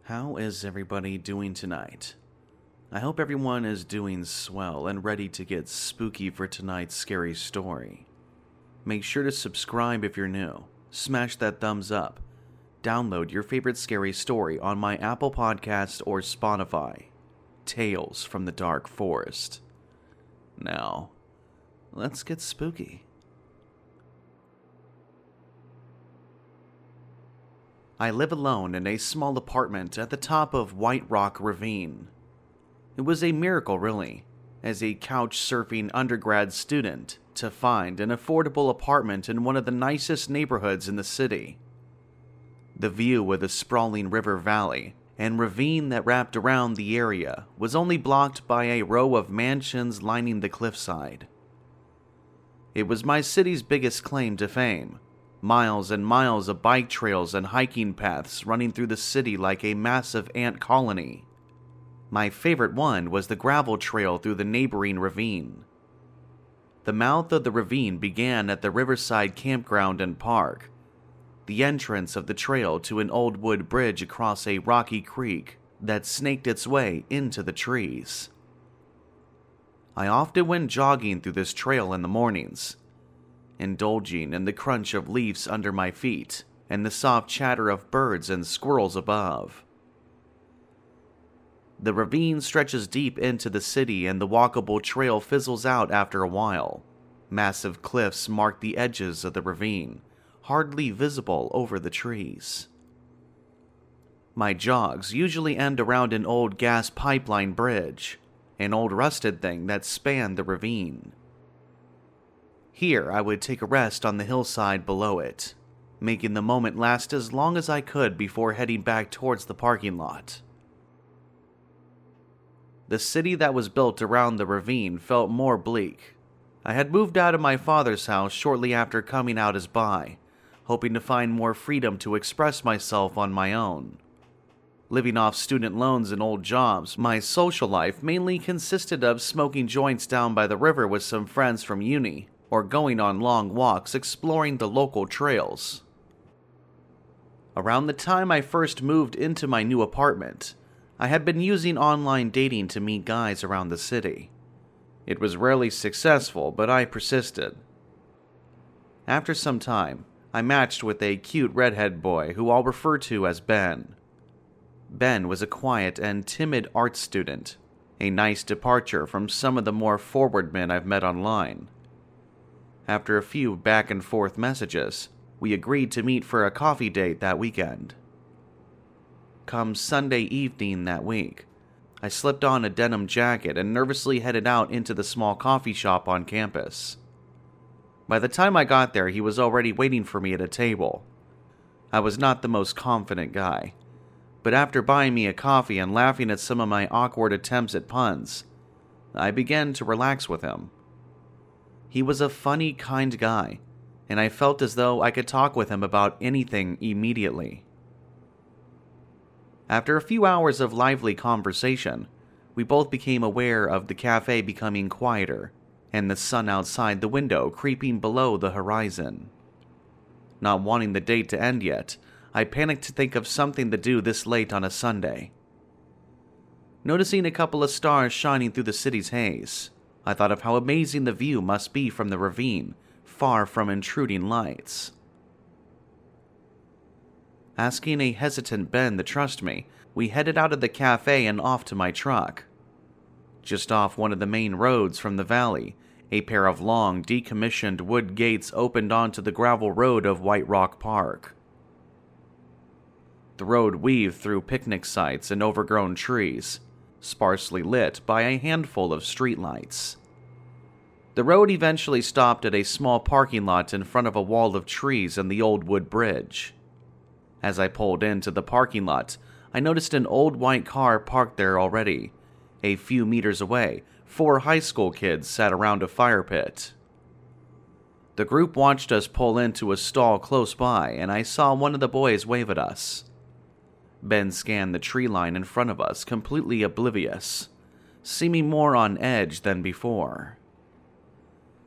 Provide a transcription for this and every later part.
How is everybody doing tonight? I hope everyone is doing swell and ready to get spooky for tonight's scary story. Make sure to subscribe if you're new, smash that thumbs up, download your favorite scary story on my Apple Podcast or Spotify. Tales from the Dark Forest. Now, let's get spooky. I live alone in a small apartment at the top of White Rock Ravine. It was a miracle, really, as a couch-surfing undergrad student, to find an affordable apartment in one of the nicest neighborhoods in the city. The view of the sprawling river valley and ravine that wrapped around the area was only blocked by a row of mansions lining the cliffside. It was my city's biggest claim to fame. Miles and miles of bike trails and hiking paths running through the city like a massive ant colony. My favorite one was the gravel trail through the neighboring ravine. The mouth of the ravine began at the Riverside Campground and Park, the entrance of the trail to an old wood bridge across a rocky creek that snaked its way into the trees. I often went jogging through this trail in the mornings, indulging in the crunch of leaves under my feet and the soft chatter of birds and squirrels above. The ravine stretches deep into the city and the walkable trail fizzles out after a while. Massive cliffs mark the edges of the ravine, hardly visible over the trees. My jogs usually end around an old gas pipeline bridge, an old rusted thing that spanned the ravine. Here, I would take a rest on the hillside below it, making the moment last as long as I could before heading back towards the parking lot. The city that was built around the ravine felt more bleak. I had moved out of my father's house shortly after coming out as bi, hoping to find more freedom to express myself on my own. Living off student loans and old jobs, my social life mainly consisted of smoking joints down by the river with some friends from uni, or going on long walks exploring the local trails. Around the time I first moved into my new apartment, I had been using online dating to meet guys around the city. It was rarely successful, but I persisted. After some time, I matched with a cute redhead boy who I'll refer to as Ben. Ben was a quiet and timid art student, a nice departure from some of the more forward men I've met online. After a few back-and-forth messages, we agreed to meet for a coffee date that weekend. Come Sunday evening that week, I slipped on a denim jacket and nervously headed out into the small coffee shop on campus. By the time I got there, he was already waiting for me at a table. I was not the most confident guy, but after buying me a coffee and laughing at some of my awkward attempts at puns, I began to relax with him. He was a funny, kind guy, and I felt as though I could talk with him about anything immediately. After a few hours of lively conversation, we both became aware of the cafe becoming quieter, and the sun outside the window creeping below the horizon. Not wanting the date to end yet, I panicked to think of something to do this late on a Sunday. Noticing a couple of stars shining through the city's haze, I thought of how amazing the view must be from the ravine, far from intruding lights. Asking a hesitant Ben to trust me, we headed out of the cafe and off to my truck. Just off one of the main roads from the valley, a pair of long, decommissioned wood gates opened onto the gravel road of White Rock Park. The road weaved through picnic sites and overgrown trees, sparsely lit by a handful of streetlights. The road eventually stopped at a small parking lot in front of a wall of trees and the old wood bridge. As I pulled into the parking lot, I noticed an old white car parked there already. A few meters away, 4 high school kids sat around a fire pit. The group watched us pull into a stall close by, and I saw one of the boys wave at us. Ben scanned the tree line in front of us, completely oblivious, seeming more on edge than before.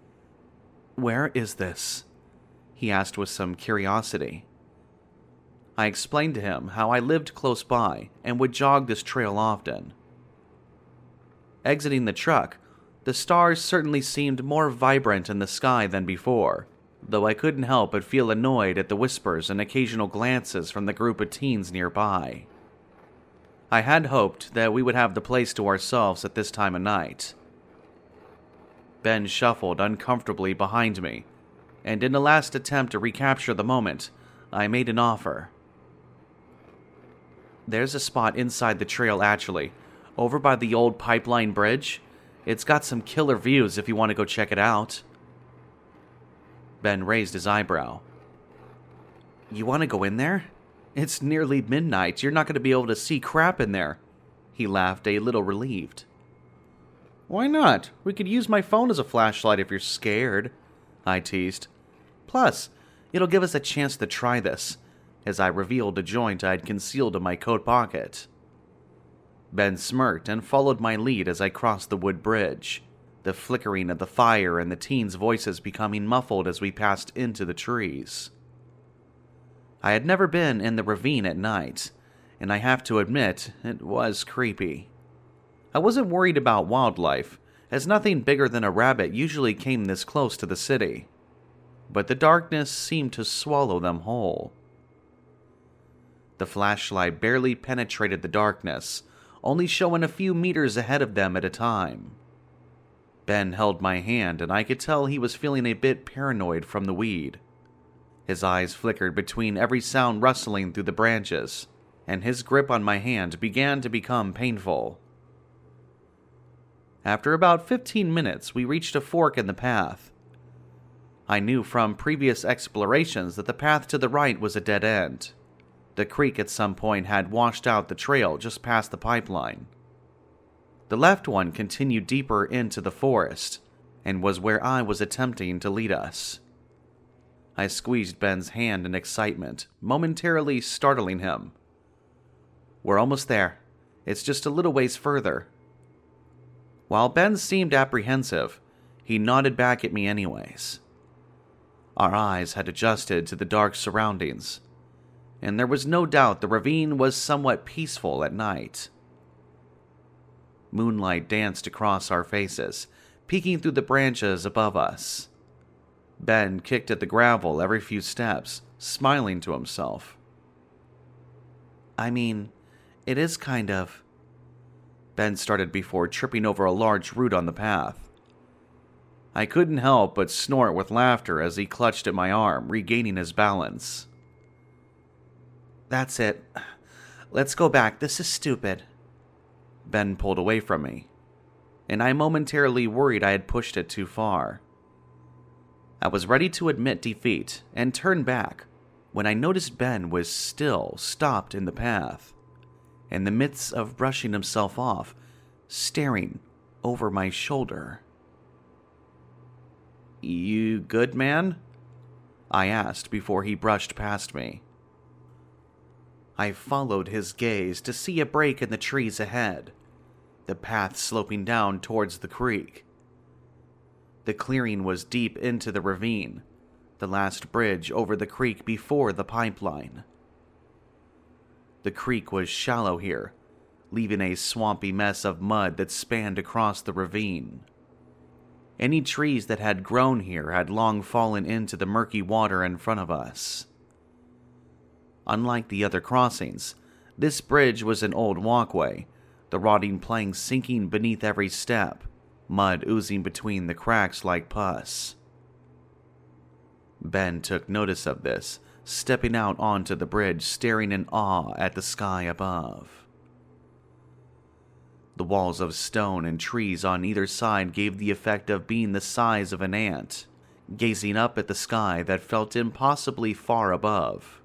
"Where is this?" he asked with some curiosity. I explained to him how I lived close by and would jog this trail often. Exiting the truck, the stars certainly seemed more vibrant in the sky than before, though I couldn't help but feel annoyed at the whispers and occasional glances from the group of teens nearby. I had hoped that we would have the place to ourselves at this time of night. Ben shuffled uncomfortably behind me, and in a last attempt to recapture the moment, I made an offer. There's a spot inside the trail actually, over by the old pipeline bridge. It's got some killer views if you want to go check it out. Ben raised his eyebrow. You want to go in there? It's nearly midnight. You're not going to be able to see crap in there. He laughed, a little relieved. Why not? We could use my phone as a flashlight if you're scared, I teased. Plus, it'll give us a chance to try this, as I revealed a joint I'd concealed in my coat pocket. Ben smirked and followed my lead as I crossed the wood bridge, the flickering of the fire and the teens' voices becoming muffled as we passed into the trees. I had never been in the ravine at night, and I have to admit, it was creepy. I wasn't worried about wildlife, as nothing bigger than a rabbit usually came this close to the city, but the darkness seemed to swallow them whole. The flashlight barely penetrated the darkness, only showing a few meters ahead of them at a time. Ben held my hand, and I could tell he was feeling a bit paranoid from the weed. His eyes flickered between every sound rustling through the branches, and his grip on my hand began to become painful. After about 15 minutes, we reached a fork in the path. I knew from previous explorations that the path to the right was a dead end. The creek at some point had washed out the trail just past the pipeline. The left one continued deeper into the forest, and was where I was attempting to lead us. I squeezed Ben's hand in excitement, momentarily startling him. We're almost there. It's just a little ways further. While Ben seemed apprehensive, he nodded back at me anyways. Our eyes had adjusted to the dark surroundings, and there was no doubt the ravine was somewhat peaceful at night. Moonlight danced across our faces, peeking through the branches above us. Ben kicked at the gravel every few steps, smiling to himself. I mean, it is kind of... Ben started before tripping over a large root on the path. I couldn't help but snort with laughter as he clutched at my arm, regaining his balance. That's it. Let's go back. This is stupid. Ben pulled away from me, and I momentarily worried I had pushed it too far. I was ready to admit defeat and turn back when I noticed Ben was still stopped in the path, in the midst of brushing himself off, staring over my shoulder. You good, man? I asked before he brushed past me. I followed his gaze to see a break in the trees ahead, the path sloping down towards the creek. The clearing was deep into the ravine, the last bridge over the creek before the pipeline. The creek was shallow here, leaving a swampy mess of mud that spanned across the ravine. Any trees that had grown here had long fallen into the murky water in front of us. Unlike the other crossings, this bridge was an old walkway, the rotting planks sinking beneath every step, mud oozing between the cracks like pus. Ben took notice of this, stepping out onto the bridge, staring in awe at the sky above. The walls of stone and trees on either side gave the effect of being the size of an ant, gazing up at the sky that felt impossibly far above.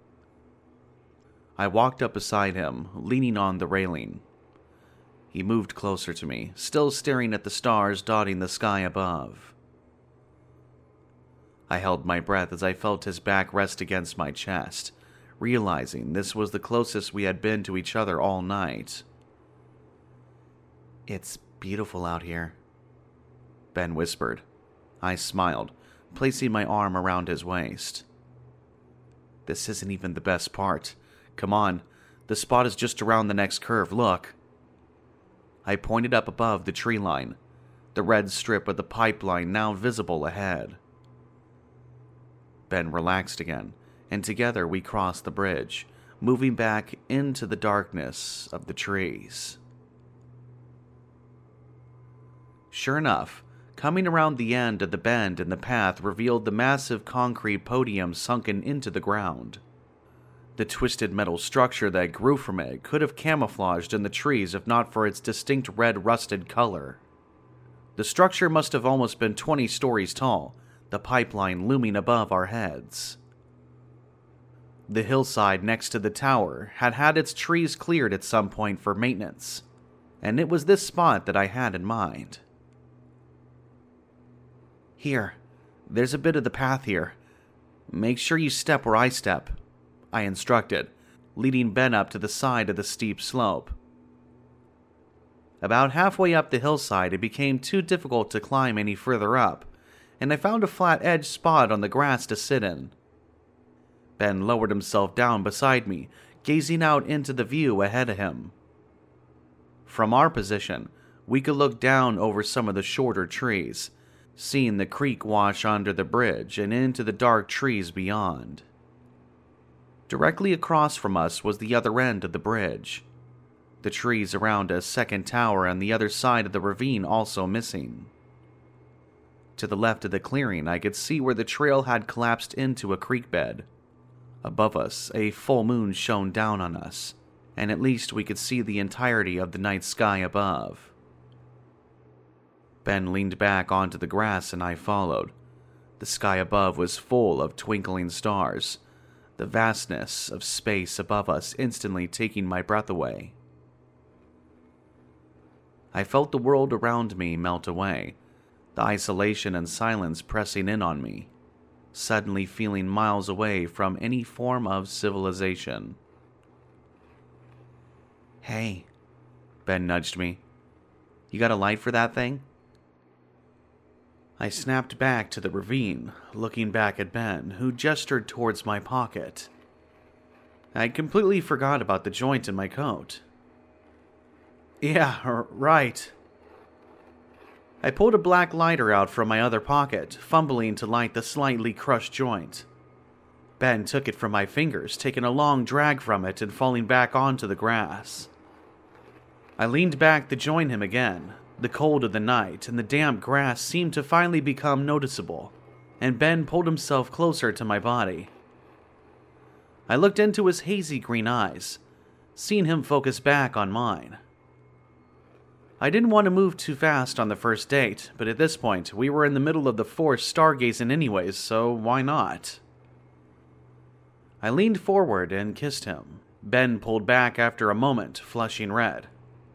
I walked up beside him, leaning on the railing. He moved closer to me, still staring at the stars dotting the sky above. I held my breath as I felt his back rest against my chest, realizing this was the closest we had been to each other all night. It's beautiful out here, Ben whispered. I smiled, placing my arm around his waist. This isn't even the best part. Come on, the spot is just around the next curve, look. I pointed up above the tree line, the red strip of the pipeline now visible ahead. Ben relaxed again, and together we crossed the bridge, moving back into the darkness of the trees. Sure enough, coming around the end of the bend in the path revealed the massive concrete podium sunken into the ground. The twisted metal structure that grew from it could have camouflaged in the trees if not for its distinct red rusted color. The structure must have almost been 20 stories tall, the pipeline looming above our heads. The hillside next to the tower had had its trees cleared at some point for maintenance, and it was this spot that I had in mind. Here, there's a bit of the path here. Make sure you step where I step, I instructed, leading Ben up to the side of the steep slope. About halfway up the hillside, it became too difficult to climb any further up, and I found a flat-edged spot on the grass to sit in. Ben lowered himself down beside me, gazing out into the view ahead of him. From our position, we could look down over some of the shorter trees, seeing the creek wash under the bridge and into the dark trees beyond. Directly across from us was the other end of the bridge, the trees around a second tower on the other side of the ravine also missing. To the left of the clearing, I could see where the trail had collapsed into a creek bed. Above us, a full moon shone down on us, and at least we could see the entirety of the night sky above. Ben leaned back onto the grass and I followed. The sky above was full of twinkling stars, the vastness of space above us instantly taking my breath away. I felt the world around me melt away, the isolation and silence pressing in on me, suddenly feeling miles away from any form of civilization. Hey, Ben nudged me. You got a light for that thing? I snapped back to the ravine, looking back at Ben, who gestured towards my pocket. I'd completely forgot about the joint in my coat. Yeah, right. I pulled a black lighter out from my other pocket, fumbling to light the slightly crushed joint. Ben took it from my fingers, taking a long drag from it and falling back onto the grass. I leaned back to join him again. The cold of the night and the damp grass seemed to finally become noticeable, and Ben pulled himself closer to my body. I looked into his hazy green eyes, seeing him focus back on mine. I didn't want to move too fast on the first date, but at this point, we were in the middle of the forced stargazing anyways, so why not? I leaned forward and kissed him. Ben pulled back after a moment, flushing red.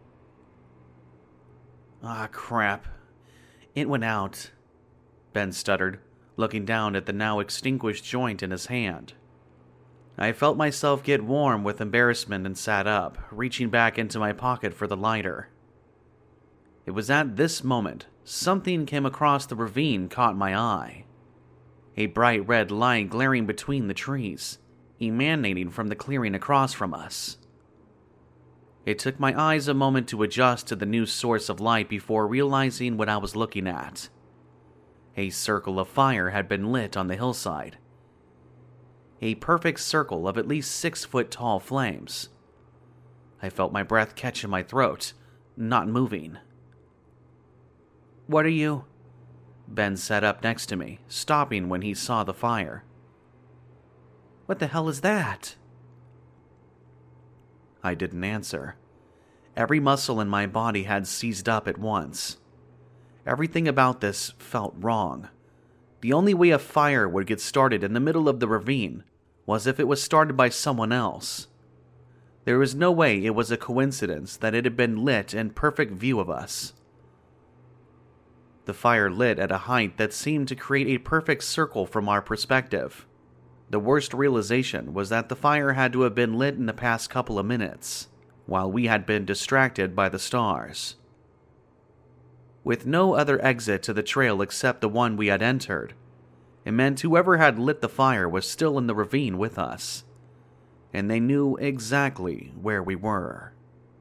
Ah, crap. It went out, Ben stuttered, looking down at the now extinguished joint in his hand. I felt myself get warm with embarrassment and sat up, reaching back into my pocket for the lighter. It was at this moment something came across the ravine caught my eye. A bright red light glaring between the trees, emanating from the clearing across from us. It took my eyes a moment to adjust to the new source of light before realizing what I was looking at. A circle of fire had been lit on the hillside. A perfect circle of at least 6-foot-tall flames. I felt my breath catch in my throat, not moving. What are you? Ben sat up next to me, stopping when he saw the fire. What the hell is that? I didn't answer. Every muscle in my body had seized up at once. Everything about this felt wrong. The only way a fire would get started in the middle of the ravine was if it was started by someone else. There was no way it was a coincidence that it had been lit in perfect view of us. The fire lit at a height that seemed to create a perfect circle from our perspective. The worst realization was that the fire had to have been lit in the past couple of minutes, while we had been distracted by the stars. With no other exit to the trail except the one we had entered, It meant whoever had lit the fire was still in the ravine with us, and they knew exactly where we were.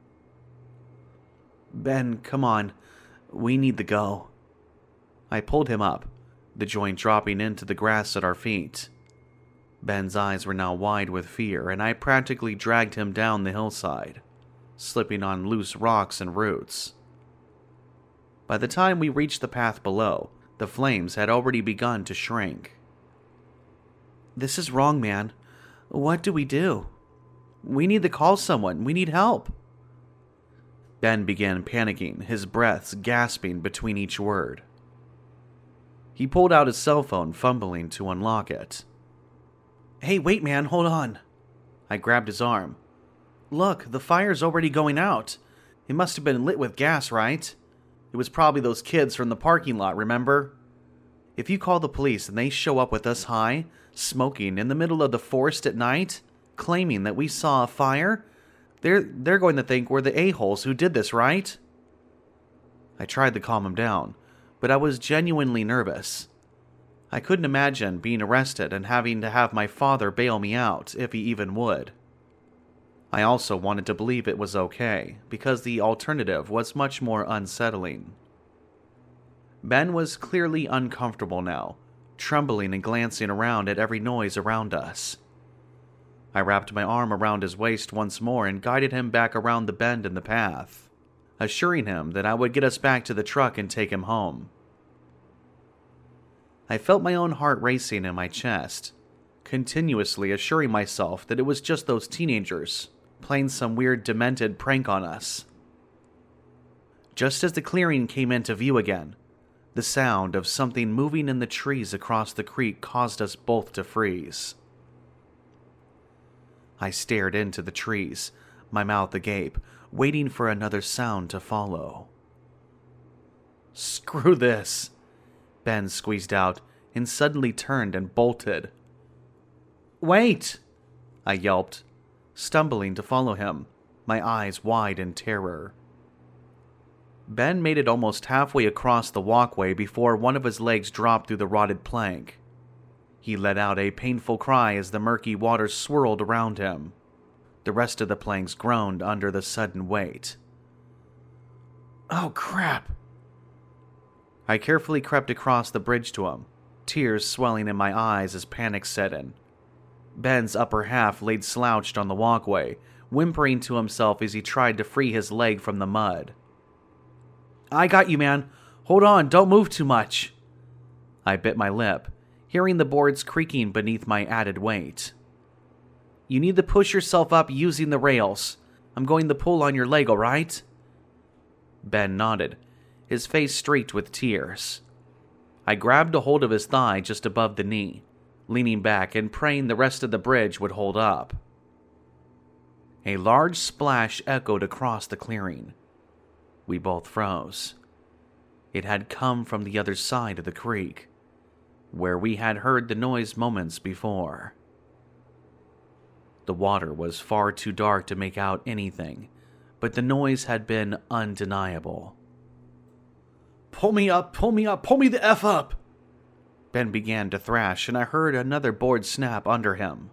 Ben, come on. We need to go. I pulled him up, the joint dropping into the grass at our feet. Ben's eyes were now wide with fear, and I practically dragged him down the hillside, slipping on loose rocks and roots. By the time we reached the path below, the flames had already begun to shrink. This is wrong, man. What do we do? We need to call someone. We need help. Ben began panicking, his breaths gasping between each word. He pulled out his cell phone, fumbling to unlock it. Hey, wait, man, hold on. I grabbed his arm. Look, the fire's already going out. It must have been lit with gas, right? It was probably those kids from the parking lot, remember? If you call the police and they show up with us high, smoking in the middle of the forest at night, claiming that we saw a fire, they're going to think we're the a-holes who did this, right? I tried to calm him down, but I was genuinely nervous. I couldn't imagine being arrested and having to have my father bail me out, if he even would. I also wanted to believe it was okay, because the alternative was much more unsettling. Ben was clearly uncomfortable now, trembling and glancing around at every noise around us. I wrapped my arm around his waist once more and guided him back around the bend in the path, assuring him that I would get us back to the truck and take him home. I felt my own heart racing in my chest, continuously assuring myself that it was just those teenagers playing some weird demented prank on us. Just as the clearing came into view again, the sound of something moving in the trees across the creek caused us both to freeze. I stared into the trees, my mouth agape, waiting for another sound to follow. Screw this, Ben squeezed out and suddenly turned and bolted. Wait, I yelped, stumbling to follow him, my eyes wide in terror. Ben made it almost halfway across the walkway before one of his legs dropped through the rotted plank. He let out a painful cry as the murky water swirled around him. The rest of the planks groaned under the sudden weight. Oh, crap! I carefully crept across the bridge to him, tears swelling in my eyes as panic set in. Ben's upper half laid slouched on the walkway, whimpering to himself as he tried to free his leg from the mud. I got you, man. Hold on, don't move too much. I bit my lip, hearing the boards creaking beneath my added weight. You need to push yourself up using the rails. I'm going to pull on your leg, all right? Ben nodded, his face streaked with tears. I grabbed a hold of his thigh just above the knee, leaning back and praying the rest of the bridge would hold up. A large splash echoed across the clearing. We both froze. It had come from the other side of the creek, where we had heard the noise moments before. The water was far too dark to make out anything, but the noise had been undeniable. Pull me up, pull me up, pull me the F up! Ben began to thrash, and I heard another board snap under him.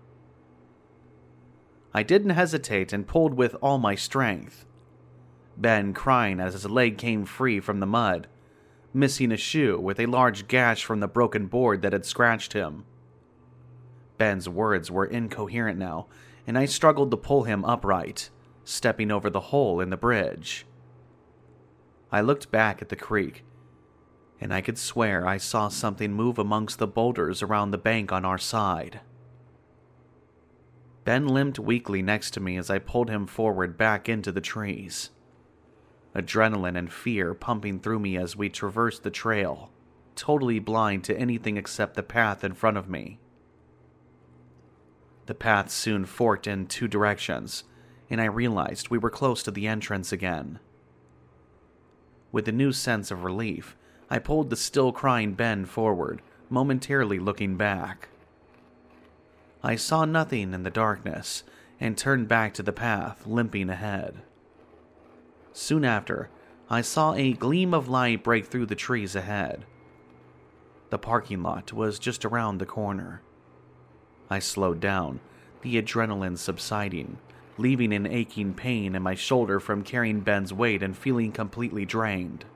I didn't hesitate and pulled with all my strength. Ben crying as his leg came free from the mud, missing a shoe with a large gash from the broken board that had scratched him. Ben's words were incoherent now, and I struggled to pull him upright, stepping over the hole in the bridge. I looked back at the creek, and I could swear I saw something move amongst the boulders around the bank on our side. Ben limped weakly next to me as I pulled him forward back into the trees. Adrenaline and fear pumping through me as we traversed the trail, totally blind to anything except the path in front of me. The path soon forked in two directions, and I realized we were close to the entrance again. With a new sense of relief, I pulled the still crying Ben forward, momentarily looking back. I saw nothing in the darkness, and turned back to the path, limping ahead. Soon after, I saw a gleam of light break through the trees ahead. The parking lot was just around the corner. I slowed down, the adrenaline subsiding, leaving an aching pain in my shoulder from carrying Ben's weight and feeling completely drained.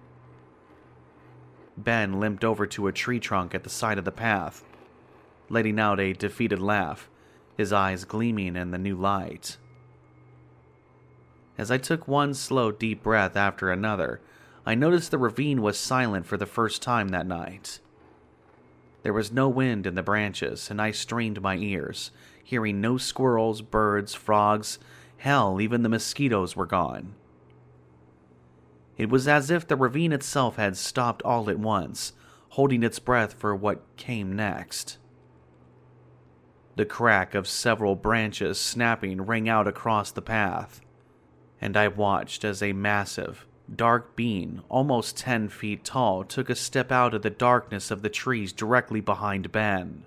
Ben limped over to a tree trunk at the side of the path, letting out a defeated laugh, his eyes gleaming in the new light. As I took one slow, deep breath after another, I noticed the ravine was silent for the first time that night. There was no wind in the branches, and I strained my ears, hearing no squirrels, birds, frogs, hell, even the mosquitoes were gone. It was as if the ravine itself had stopped all at once, holding its breath for what came next. The crack of several branches snapping rang out across the path, and I watched as a massive, dark being, almost 10 feet tall, took a step out of the darkness of the trees directly behind Ben.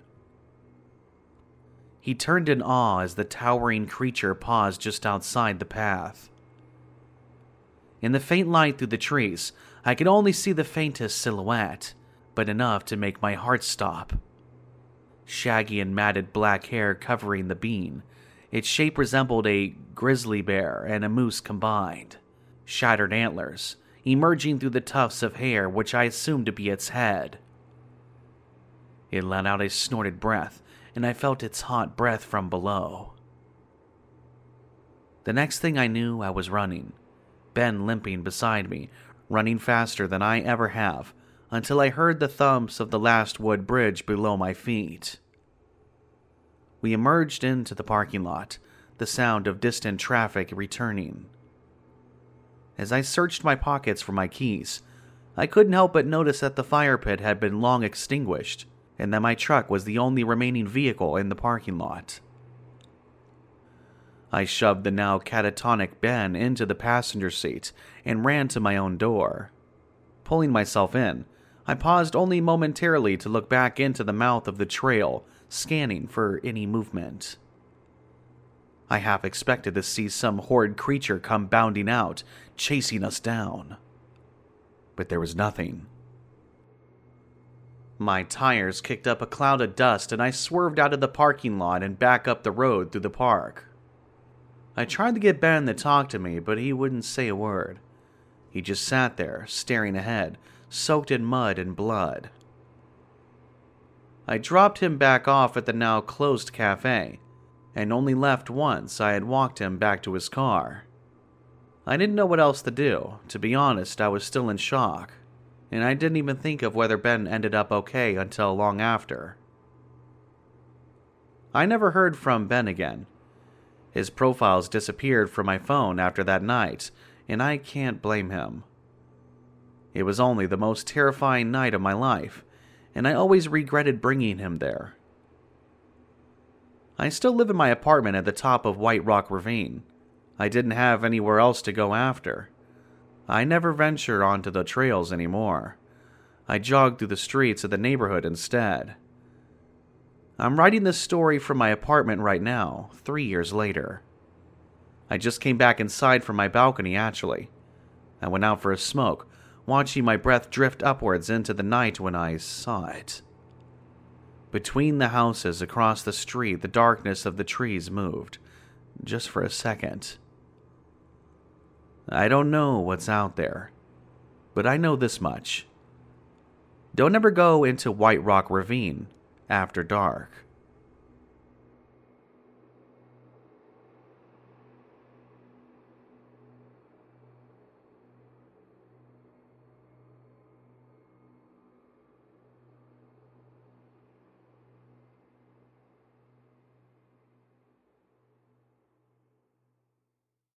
He turned in awe as the towering creature paused just outside the path. In the faint light through the trees, I could only see the faintest silhouette, but enough to make my heart stop. Shaggy and matted black hair covering the being, its shape resembled a grizzly bear and a moose combined. Shattered antlers, emerging through the tufts of hair which I assumed to be its head. It let out a snorted breath, and I felt its hot breath from below. The next thing I knew, I was running, Ben limping beside me, running faster than I ever have, until I heard the thumps of the last wood bridge below my feet. We emerged into the parking lot, the sound of distant traffic returning. As I searched my pockets for my keys, I couldn't help but notice that the fire pit had been long extinguished, and that my truck was the only remaining vehicle in the parking lot. I shoved the now catatonic Ben into the passenger seat and ran to my own door. Pulling myself in, I paused only momentarily to look back into the mouth of the trail, scanning for any movement. I half expected to see some horrid creature come bounding out, chasing us down. But there was nothing. My tires kicked up a cloud of dust and I swerved out of the parking lot and back up the road through the park. I tried to get Ben to talk to me, but he wouldn't say a word. He just sat there, staring ahead, soaked in mud and blood. I dropped him back off at the now closed cafe, and only left once I had walked him back to his car. I didn't know what else to do. To be honest, I was still in shock, and I didn't even think of whether Ben ended up okay until long after. I never heard from Ben again. His profiles disappeared from my phone after that night, and I can't blame him. It was only the most terrifying night of my life, and I always regretted bringing him there. I still live in my apartment at the top of White Rock Ravine. I didn't have anywhere else to go after. I never venture onto the trails anymore. I jog through the streets of the neighborhood instead. I'm writing this story from my apartment right now, 3 years later. I just came back inside from my balcony, actually. I went out for a smoke, watching my breath drift upwards into the night when I saw it. Between the houses across the street, the darkness of the trees moved, just for a second. I don't know what's out there, but I know this much. Don't ever go into White Rock Ravine after dark.